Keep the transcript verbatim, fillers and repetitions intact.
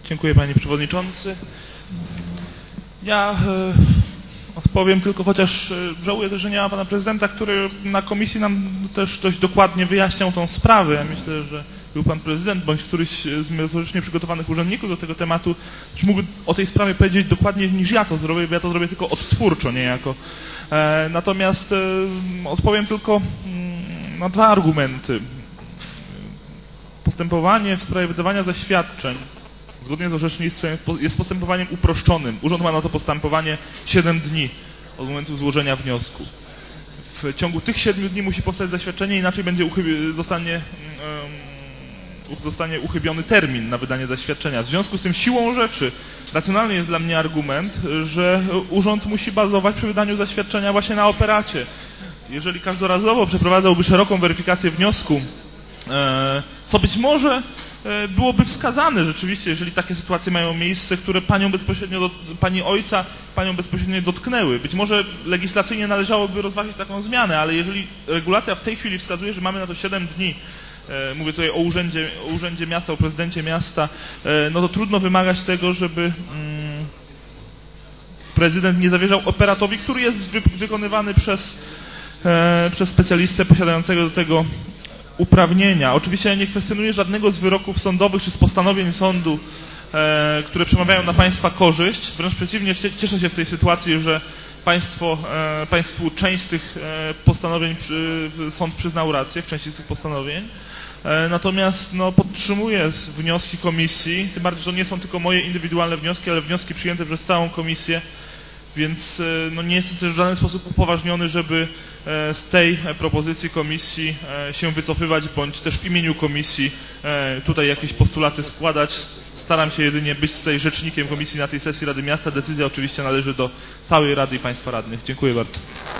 Dziękuję, panie przewodniczący. Ja e, odpowiem tylko, chociaż e, żałuję też, że nie ma pana prezydenta, który na komisji nam też dość dokładnie wyjaśniał tą sprawę. Ja myślę, że był pan prezydent bądź któryś z merytorycznie przygotowanych urzędników do tego tematu, już mógłby o tej sprawie powiedzieć dokładniej niż ja to zrobię, bo ja to zrobię tylko odtwórczo niejako. E, natomiast e, odpowiem tylko mm, na dwa argumenty. Postępowanie w sprawie wydawania zaświadczeń zgodnie z orzecznictwem jest postępowaniem uproszczonym. Urząd ma na to postępowanie siedem dni od momentu złożenia wniosku. W ciągu tych siedmiu dni musi powstać zaświadczenie, inaczej będzie uchybi- zostanie, um, zostanie uchybiony termin na wydanie zaświadczenia. W związku z tym siłą rzeczy racjonalny jest dla mnie argument, że urząd musi bazować przy wydaniu zaświadczenia właśnie na operacie. Jeżeli każdorazowo przeprowadzałby szeroką weryfikację wniosku, e, co być może byłoby wskazane rzeczywiście, jeżeli takie sytuacje mają miejsce, które panią bezpośrednio, pani ojca, panią bezpośrednio dotknęły. Być może legislacyjnie należałoby rozważyć taką zmianę, ale jeżeli regulacja w tej chwili wskazuje, że mamy na to siedem dni, mówię tutaj o urzędzie, o urzędzie miasta, o prezydencie miasta, no to trudno wymagać tego, żeby prezydent nie zawierzał operatowi, który jest wykonywany przez, przez specjalistę posiadającego do tego uprawnienia. Oczywiście ja nie kwestionuję żadnego z wyroków sądowych czy z postanowień sądu, e, które przemawiają na państwa korzyść. Wręcz przeciwnie, cieszę się w tej sytuacji, że państwo, e, państwu część z tych e, postanowień przy, sąd przyznał rację, w części z tych postanowień. E, natomiast no, podtrzymuję wnioski komisji, tym bardziej, że to nie są tylko moje indywidualne wnioski, ale wnioski przyjęte przez całą komisję. Więc no, nie jestem też w żaden sposób upoważniony, żeby z tej propozycji komisji się wycofywać, bądź też w imieniu komisji tutaj jakieś postulaty składać. Staram się jedynie być tutaj rzecznikiem komisji na tej sesji Rady Miasta. Decyzja oczywiście należy do całej Rady i Państwa radnych. Dziękuję bardzo.